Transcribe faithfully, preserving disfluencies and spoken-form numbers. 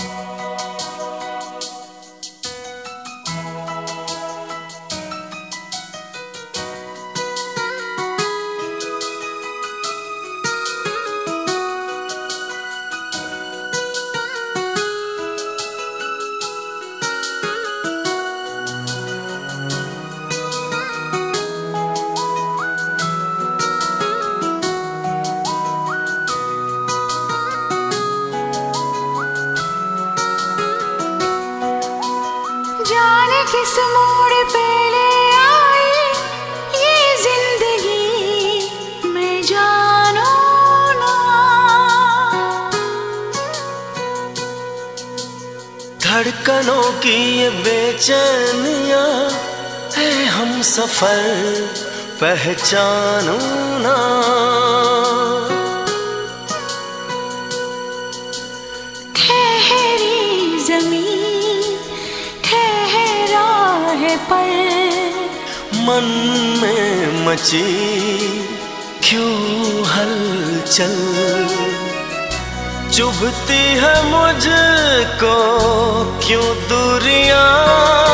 जाने किस मोड़ पे ले आई ये जिंदगी, मैं जानू ना। धड़कनों की ये बेचैनियां है हम सफर पहचानू ना। ठहरी जमीन ठहरा है पर, मन में मची क्यों हलचल, चुभती है मुझको क्यों दूरियां।